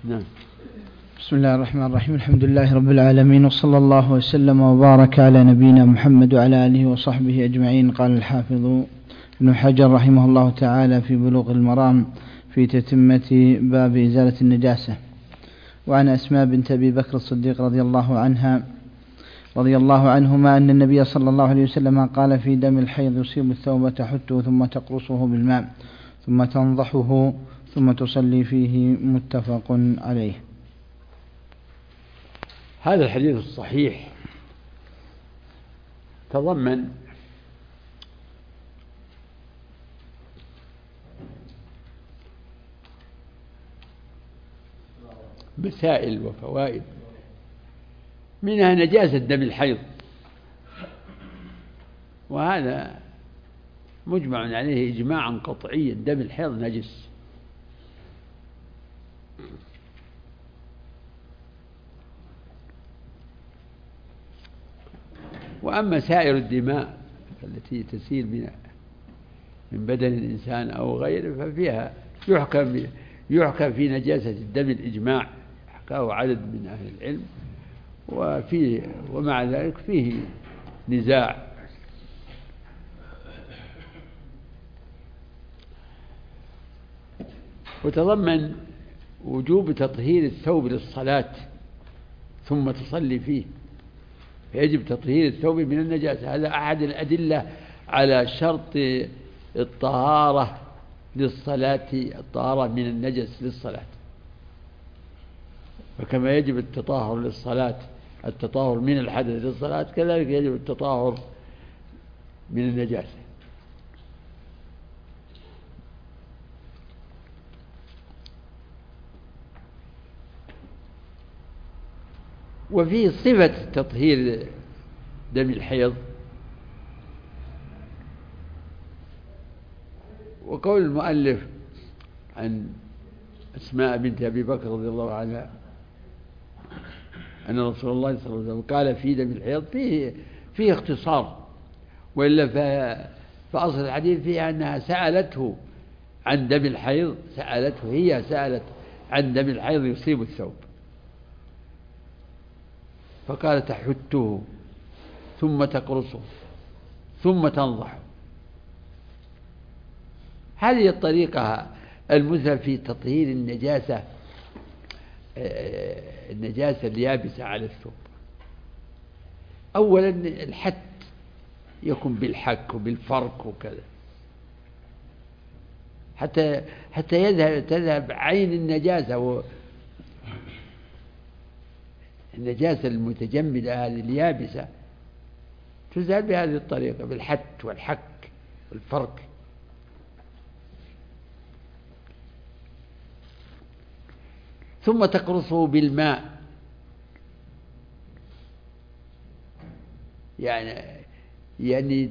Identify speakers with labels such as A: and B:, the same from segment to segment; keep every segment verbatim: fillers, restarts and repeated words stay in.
A: نعم.
B: بسم الله الرحمن الرحيم. الحمد لله رب العالمين، وصلى الله وسلم وبارك على نبينا محمد وعلى آله وصحبه أجمعين. قال الحافظ ابن حجر رحمه الله تعالى في بلوغ المرام في تتمة باب إزالة النجاسة: وعن أسماء بنت أبي بكر الصديق رضي الله عنها رضي الله عنهما أن النبي صلى الله عليه وسلم قال: في دم الحيض يصيب الثوب تحته ثم تقرصه بالماء ثم تنضحه ثم تصلي فيه. متفق عليه.
A: هذا الحديث الصحيح تضمن مسائل وفوائد، منها نجاسة دم الحيض، وهذا مجمع عليه إجماعا قطعيا، دم الحيض نجس. وأما سائر الدماء التي تسيل من من بدن الإنسان أو غيره ففيها يحكم يحكم في نجاسة الدم الإجماع، حكاه عدد من أهل العلم، وفيه ومع ذلك فيه نزاع. وتضمن وجوب تطهير الثوب للصلاة ثم تصلي فيه، يجب تطهير الثوب من النجاسة. هذا أحد الأدلة على شرط الطهارة للصلاة، الطهارة من النجس للصلاة. فكما يجب التطهر للصلاة، التطهر من الحدث للصلاة، كذلك يجب التطهر من النجاسة. وفي صفة تطهير دم الحيض، وقول المؤلف عن أسماء بنت أبي بكر رضي الله عنها أن رسول الله صلى الله عليه وسلم قال في دم الحيض، فيه, فيه اختصار، وإلا فأصل الحديث فيها أنها سألته عن دم الحيض، سألته هي سألت عن دم الحيض يصيب الثوب، فقال تحته ثم تقرصه ثم تنضح. هذه الطريقة المثلى في تطهير النجاسة، النجاسة اليابسة على الثوب. أولا الحت يكون بالحك وبالفرك وكذا، حتى حتى يذهب تذهب عين النجاسة، و النجاسة المتجمدة هذه اليابسة تزال بهذه الطريقة، بالحت والحك والفرك. ثم تقرصه بالماء، يعني يعني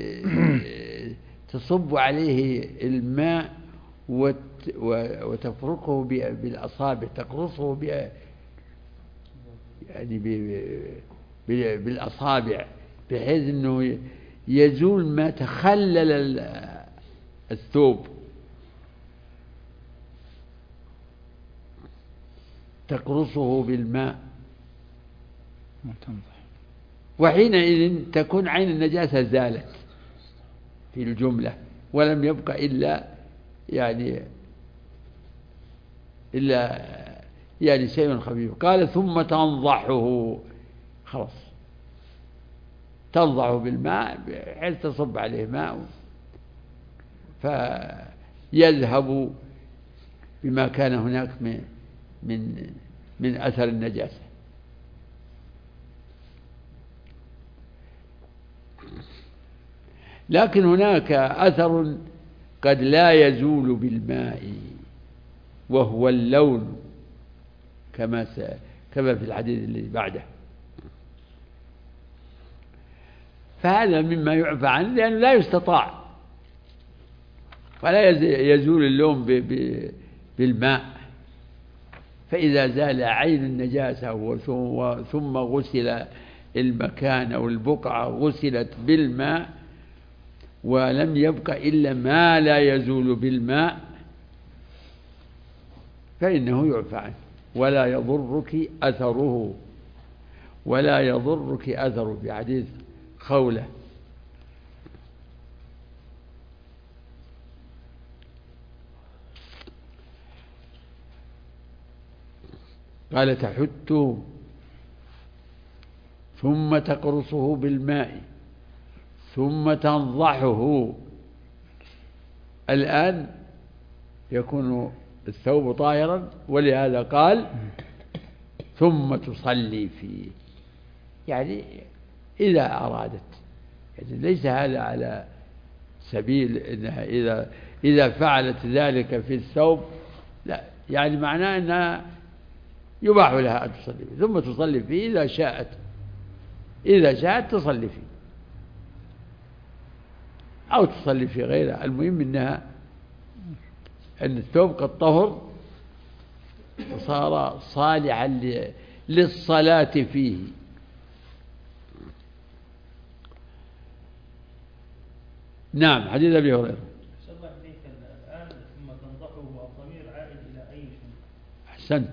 A: تصب عليه الماء وتفركه بالأصابع، تقرصه يعني بالأصابع، بحيث أنه يزول ما تخلل الثوب. تقرصه بالماء، وحينئذ تكون عين النجاسة زالت في الجملة، ولم يبقى إلا يعني إلا يعني شيء خفيف. قال ثم تنضحه، خلاص تنضحه بالماء بحيث تصب عليه ماء فيذهب بما كان هناك من من من أثر النجاسة. لكن هناك أثر قد لا يزول بالماء، وهو اللون، كما كما في الحديث الذي بعده. فهذا مما يعفى عنه، لأنه لا يستطاع، ولا يزول اللون بالماء. فإذا زال عين النجاسة ثم غسل المكان أو البقعة، غسلت بالماء ولم يبق إلا ما لا يزول بالماء، فإنه يعفى عنه، ولا يضرك أثره، ولا يضرك أثره في حديث خولة. قال تحته ثم تقرصه بالماء ثم تنضحه. الآن يكون الثوب طاهرا، ولهذا قال ثم تصلي فيه، يعني إذا أرادت، يعني ليس هذا على سبيل إنها إذا إذا فعلت ذلك في الثوب، لا، يعني معناه أنها يباح لها أن تصلي فيه ثم تصلي فيه إذا شاءت، إذا شاءت تصلي فيه أو تصلي في غيره. المهم أنها أن الثوب قد طهر وصار صالحا للصلاة فيه. نعم. حديث أبي هريرة.
C: الآن ثم تنضحه الضمير عائد إلى أي شيء؟
A: أحسنت.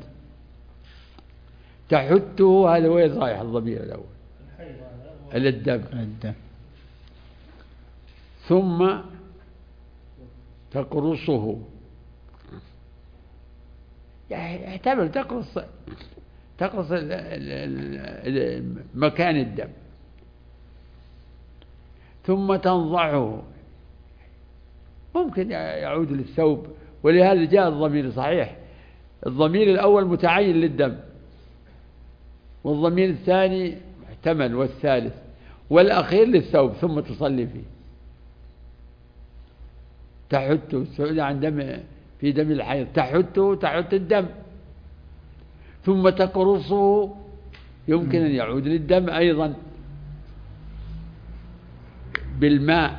A: تحته هذا وين رايح الضمير الأول؟ إلى الدم. الدم. ثم تقرصه، يعني احتمل تقرص تقرص مكان الدم، ثم تنضعه، ممكن يعود للثوب، ولهذا جاء الضمير صحيح. الضمير الأول متعين للدم، والضمير الثاني محتمل، والثالث والأخير للثوب ثم تصلي فيه. تحته السؤال عن دم في دم الحيض، تحته تحت الدم، ثم تقرصه، يمكن أن يعود للدم أيضا بالماء،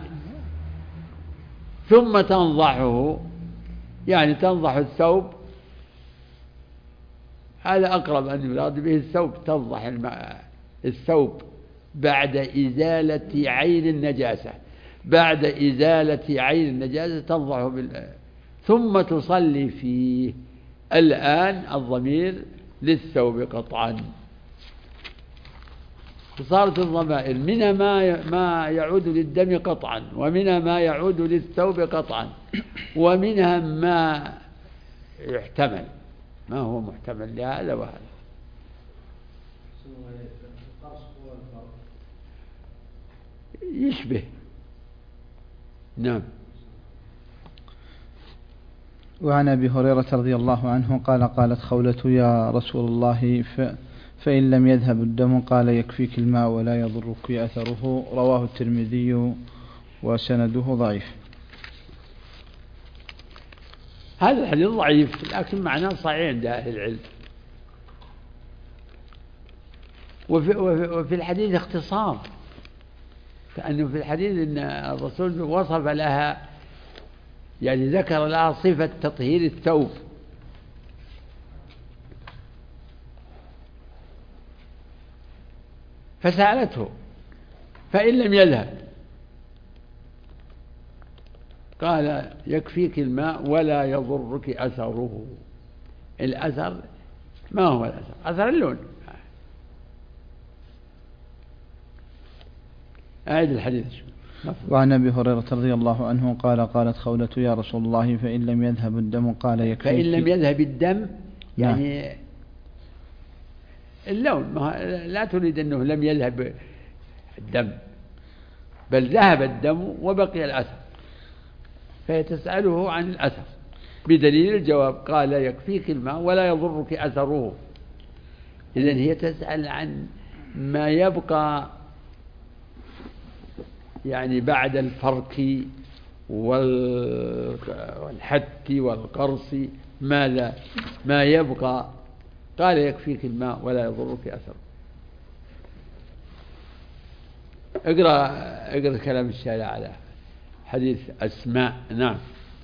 A: ثم تنضحه، يعني تنضح الثوب، هذا أقرب أن يراد به الثوب. تنضح الماء الثوب بعد إزالة عين النجاسة، بعد إزالة عين النجاسة تنضحه بالماء ثم تصلي فيه. الآن الضمير للثوب قطعا، صارت الضمائر منها ما ما يعود للدم قطعا، ومنها ما يعود للثوب قطعا، ومنها ما يحتمل، ما هو محتمل لهذا وهذا. يشبه. نعم.
B: وعن أبي هريرة رضي الله عنه قال قالت خولة يا رسول الله ف فإن لم يذهب الدم قال يكفيك الماء ولا يضرك أثره. رواه الترمذي وسنده ضعيف.
A: هذا الحديث ضعيف لكن معناه صحيح عند أهل العلم. وفي, وفي الحديث اختصار، كأنه في الحديث أن الرسول وصف لها، يعني ذكر لها صفة تطهير الثوب، فسألته فإن لم يذهب قال يكفيك الماء ولا يضرك أثره. الأثر ما هو الأثر؟ أثر اللون. أعيد الحديث.
B: وعن أبي هريرة رضي الله عنه قال قالت خولة يا رسول الله فإن لم يذهب الدم قال يكفيك.
A: فإن لم يذهب الدم يعني اللون، لا تريد أنه لم يذهب الدم، بل ذهب الدم وبقي الأثر، فيتسأله عن الأثر بدليل الجواب قال يكفيك الماء ولا يضرك أثره. إذن هي تسأل عن ما يبقى يعني بعد الفرك والحك والقرص، ماذا ما يبقى؟ قال يكفيك الماء ولا يضرك أثره. اقرأ اقرأ كلام الشارع على حديث أسماء. نعم.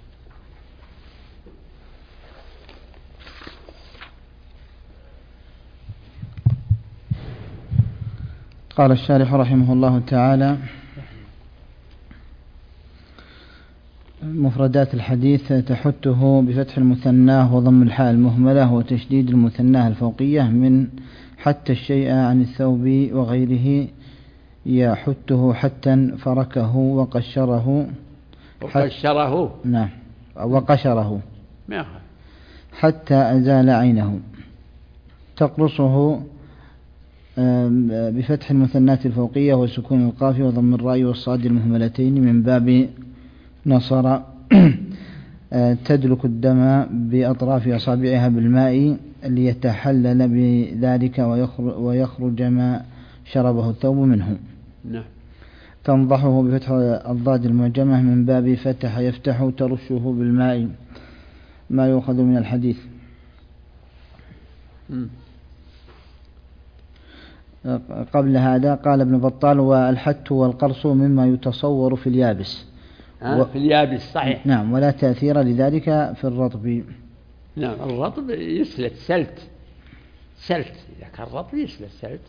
B: قال الشارح رحمه الله تعالى مفرد مفردات الحديث: تحته بفتح المثناه وضم الحاء المهملة وتشديد المثناه الفوقية من حتى الشيء عن الثوب وغيره، يحته حتى فركه وقشره
A: وقشره
B: نعم وقشره
A: ما
B: حتى أزال عينه. تقرصه بفتح المثنات الفوقية وسكون القاف وضم الراء والصاد المهملتين من باب نصر. تدلك الدم بأطراف أصابعها بالماء ليتحلل بذلك ويخرج ما شربه الثوب منه.
A: نعم.
B: تنضحه بفتح الضاد المعجمة من باب فتح يفتح. ترشه بالماء. ما يؤخذ من الحديث:
A: م.
B: قبل هذا قال ابن بطال: والحت والقرص مما يتصور في اليابس.
A: و... في اليابس صحيح.
B: نعم. ولا تأثير لذلك في الرطب.
A: نعم. الرطب يسلت سلت سلت إذا كان رطب يسلت سلت،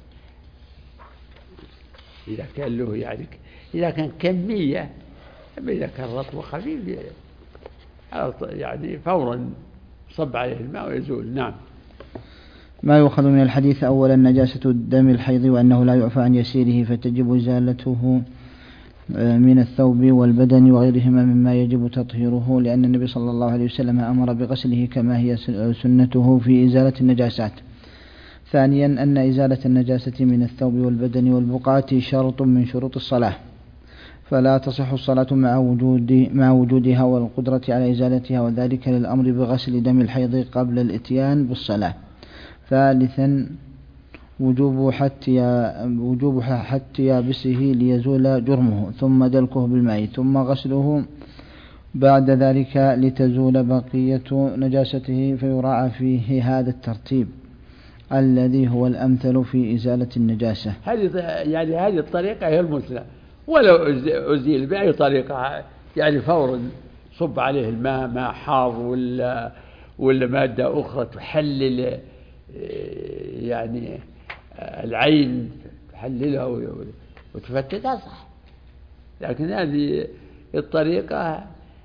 A: إذا كان له يعني إذا كان كمية، إذا كان رطب خفيف يعني فورا صب عليه الماء ويزول. نعم.
B: ما يؤخذ من الحديث: أولا نجاسة الدم الحيض وأنه لا يعفى عن يسيره فتجب إزالته من الثوب والبدن وغيرهما مما يجب تطهيره، لأن النبي صلى الله عليه وسلم أمر بغسله كما هي سنته في إزالة النجاسات. ثانيا أن إزالة النجاسة من الثوب والبدن والبقعة شرط من شروط الصلاة، فلا تصح الصلاة مع وجود مع وجودها والقدرة على إزالتها، وذلك للأمر بغسل دم الحيض قبل الإتيان بالصلاة. ثالثا وجوب حتى وجوب حتى يابسه ليزول جرمه، ثم دلكه بالماء، ثم غسله بعد ذلك لتزول بقية نجاسته، فيراعى فيه هذا الترتيب الذي هو الأمثل في إزالة النجاسة.
A: هذه يعني هذه الطريقة هي المثلى، ولو أزيل بأي طريقة يعني فورا صب عليه الماء، ماء حار ولا ولا مادة أخرى تحلل يعني العين تحللها وتفتتها صح، لكن هذه الطريقة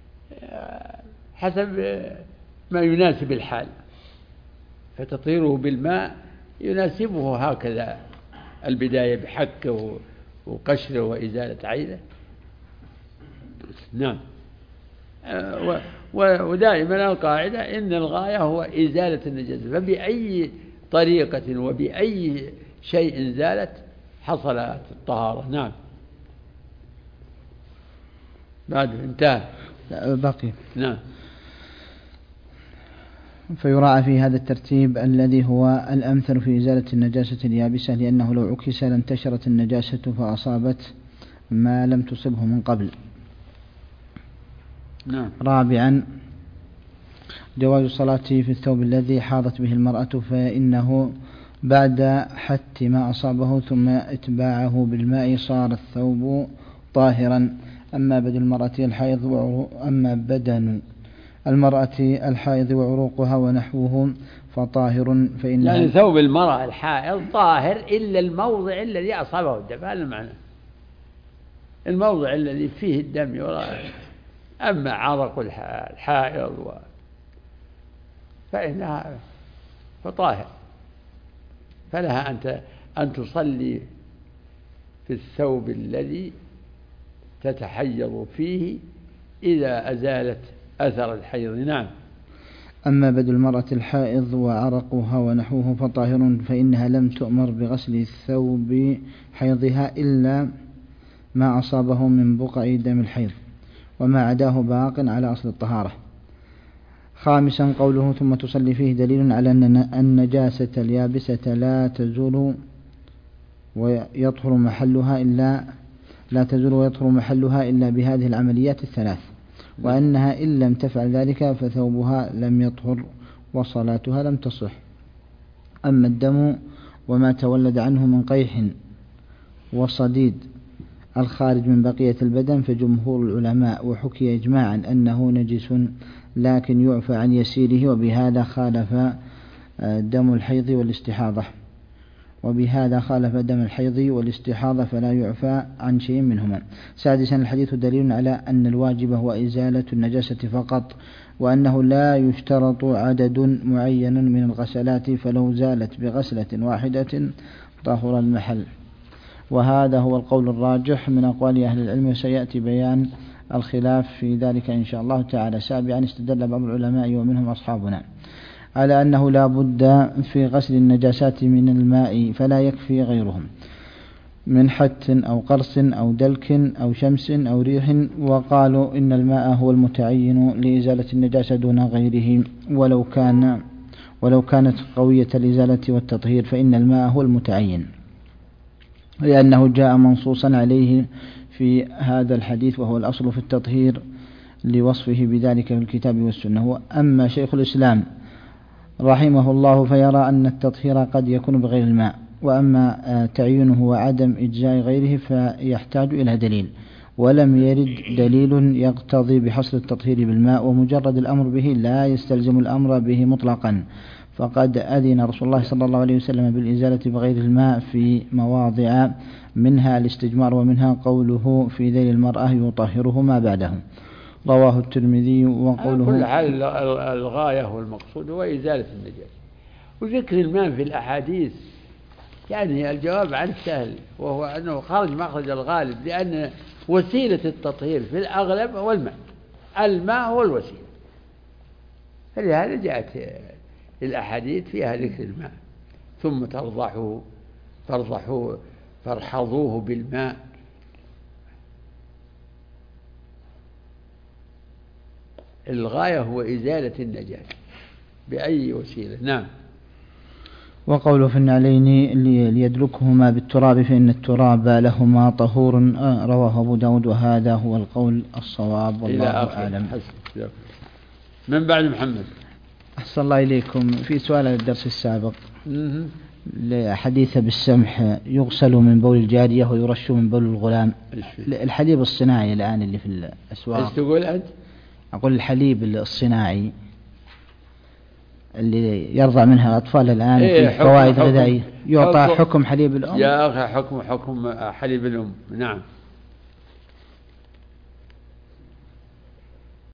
A: حسب ما يناسب الحال، فتطهيره بالماء يناسبه هكذا، البداية بحكه وقشره وإزالة عينه. نعم. ودائما القاعدة إن الغاية هو إزالة النجاسة، فبأي طريقة وبأي شيء زالت حصلت الطهارة. نعم. بعد انتهى
B: باقي.
A: نعم.
B: فيراعى في هذا الترتيب الذي هو الأمثل في إزالة النجاسة اليابسة، لأنه لو عكس لانتشرت النجاسة فأصابت ما لم تصبه من قبل.
A: نعم.
B: رابعا جواز الصلاة في الثوب الذي حاضت به المرأة، فإنه بعد حت ما أصابه ثم إتباعه بالماء صار الثوب طاهرا. أما بدن المرأة الحائض أما بدن المرأة الحائض وعروقها ونحوه فطاهر، فإن
A: يعني ثوب المرأة الحائض طاهر إلا الموضع الذي أصابه الدم، هذا المعنى، الموضع الذي فيه الدم يرى. أما عرق الحائض و... فإنها فطاهر، فلها أن أن تصلي في الثوب الذي تتحيض فيه إذا أزالت أثر الحيض. نعم.
B: أما بدل المرأة الحائض وعرقها ونحوه فطاهر، فإنها لم تؤمر بغسل ثوب حيضها إلا ما أصابه من بقع دم الحيض، وما عداه باق على أصل الطهارة. خامسا قوله ثم تصلي فيه دليل على أن النجاسة اليابسة لا تزول ويطهر محلها إلا لا تزول ويطهر محلها إلا بهذه العمليات الثلاث، وأنها إن لم تفعل ذلك فثوبها لم يطهر وصلاتها لم تصح. أما الدم وما تولد عنه من قيح وصديد الخارج من بقية البدن فجمهور العلماء وحكي إجماعا أنه نجس، لكن يعفى عن يسيره، وبهذا خالف دم الحيض والاستحاضة. وبهذا خالف دم الحيض والاستحاضة فلا يعفى عن شيء منهما. سادسا الحديث دليل على أن الواجب هو إزالة النجاسة فقط، وأنه لا يشترط عدد معين من الغسلات، فلو زالت بغسلة واحدة طهر المحل. وهذا هو القول الراجح من أقوال أهل العلم، وسيأتي بيان الخلاف في ذلك إن شاء الله تعالى. سابعا استدل بعض العلماء ومنهم أصحابنا على أنه لا بد في غسل النجاسات من الماء فلا يكفي غيرهم من حت أو قرص أو دلك أو شمس أو ريح، وقالوا إن الماء هو المتعين لإزالة النجاسة دون غيره، ولو كان ولو كانت قوية الإزالة والتطهير فإن الماء هو المتعين، لأنه جاء منصوصا عليه في هذا الحديث، وهو الأصل في التطهير لوصفه بذلك في الكتاب والسنة. أما شيخ الإسلام رحمه الله فيرى أن التطهير قد يكون بغير الماء، وأما تعيينه وعدم إجزاء غيره فيحتاج إلى دليل، ولم يرد دليل يقتضي بحصر التطهير بالماء، ومجرد الأمر به لا يستلزم الأمر به مطلقا، فقد أذن رسول الله صلى الله عليه وسلم بالإزالة بغير الماء في مواضع، منها الاستجمار، ومنها قوله في ذيل المرأة يطهره ما بعده. رواه الترمذي. وقوله
A: كل حال الغاية والمقصود هو إزالة النجاسة، وذكر الماء في الأحاديث يعني الجواب عنه سهل، وهو أنه خارج مخرج الغالب، لأن وسيلة التطهير في الأغلب هو الماء، الماء هو الوسيلة، فلهذا جاءت الأحاديث فيها ذكر الماء. ثم ترضحوا ترضحوا فارحضوه بالماء، الغاية هو إزالة النجاسة بأي وسيلة. نعم.
B: وقوله في النعلين ليدلكهما بالتراب فإن التراب لهما طهور، رواه أبو داود، وهذا هو القول الصواب والله أعلم.
A: من بعد محمد.
B: أحسن الله إليكم. في سؤال الدرس السابق حديث بالسمح يغسل من بول الجارية ويرش من بول الغلام، الحليب الصناعي الآن اللي في الأسواق.
A: ايش تقول أنت؟
B: أقول الحليب الصناعي اللي يرضع منها الأطفال الآن
A: إيه
B: في فوائد غذائية، يعطى
A: حكم,
B: حكم حليب الأم.
A: يا أخي حكم حكم حليب الأم. نعم.